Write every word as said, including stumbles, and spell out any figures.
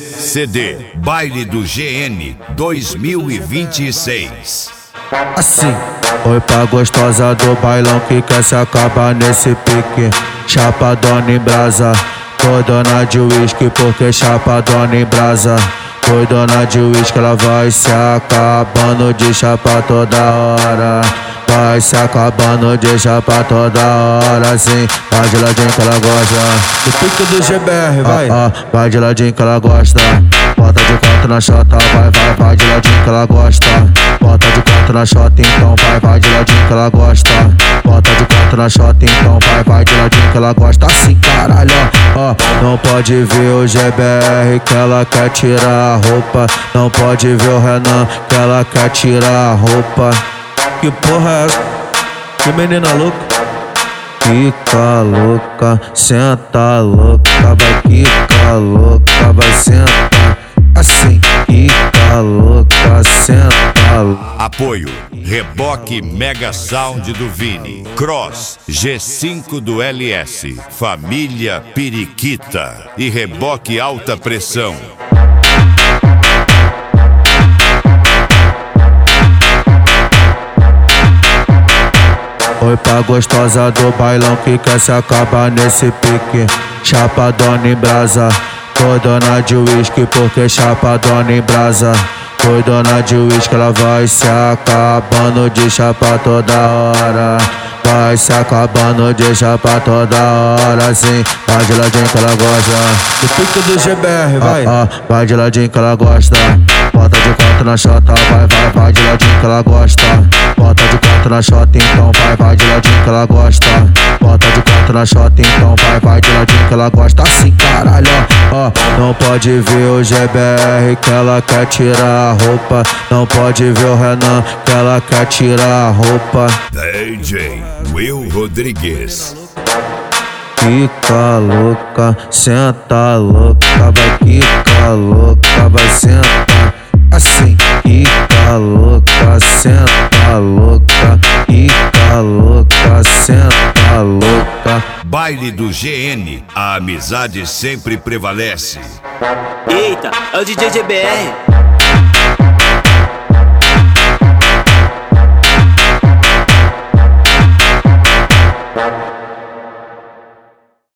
C D Baile do G N dois mil e vinte e seis. Assim, oi pra gostosa do bailão que quer se acabar nesse pique. Chapadona em brasa, foi dona de uísque porque chapadona em brasa. Foi dona de uísque, ela vai se acabando de chapa toda hora. Vai se acabando de chapa toda hora, assim. Vai de ladinho que ela gosta. Do pique do G B R, vai. Ah, ah, vai de ladinho que ela gosta. Bota de quatro na chota, vai, vai, vai de ladinho que ela gosta. Bota de quatro na chota, então vai, vai de ladinho que ela gosta. Bota de quatro na chota, então vai, vai de ladinho que ela gosta. Assim, caralho, ó, ó. Não pode ver o G B R que ela quer tirar a roupa. Não pode ver o Renan que ela quer tirar a roupa. Que porra é essa? Que menina louca? Fica louca, senta louca, vai ficar louca, vai sentar. Assim, fica louca, senta louca. Apoio Reboque Mega Sound do Vini, Cross G cinco do L S, Família Periquita e Reboque Alta Pressão. Oi pra gostosa do bailão que quer se acabar nesse pique. Chapadona em brasa, foi dona de uísque porque chapadona em brasa. Foi dona de uísque, ela vai se acabando de chapa toda hora. Vai se acabando de chapa toda hora, assim. Vai de ladinho que ela gosta. Do pique do G B R, vai. Ah, ah, vai de ladinho que ela gosta. Bota de quatro na chota, vai, vai, vai de ladinho que ela gosta. Bota de quatro na chota, então vai, vai de ladinho que ela gosta. Bota de quatro na chota, então vai, vai de ladinho que ela gosta. Assim, caralho, ó, ó. Não pode ver o G B R que ela quer tirar a roupa. Não pode ver o Renan que ela quer tirar a roupa. D J Will Rodrigues. Fica louca, senta louca, vai ficar louca, vai sentar. Assim, fica louca, senta louca, fica louca, senta louca. Baile do G N, a amizade sempre prevalece. Eita, é o D J G B R.